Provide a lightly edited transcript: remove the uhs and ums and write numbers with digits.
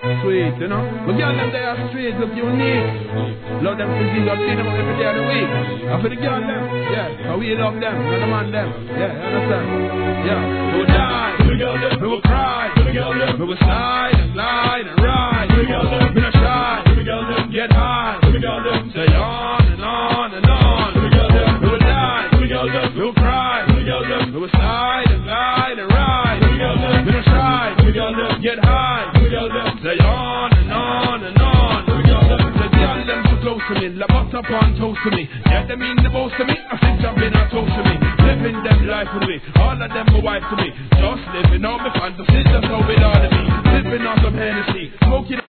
Sweet, you know. But girl them they are straight, look unique. Love them for Jesus, see them every day of the week. And for the girl them, yeah, we love them, and the man them, yeah, you understand? Yeah, we will die, we will cry, we will slide and glide and ride. We will shy, get high, stay on and on and on. We will die, we will cry, we will slide and glide and ride. We will shy, get high, stay on and on and on. The girl them too close to me, la butter upon toast to me. Yeah, them mean the most to me, I think jumping on toast to me. Living them life with me, all of them a wife to me. Just living on my fantasy, that's how it ought to be. Sipping on some Hennessy, smoking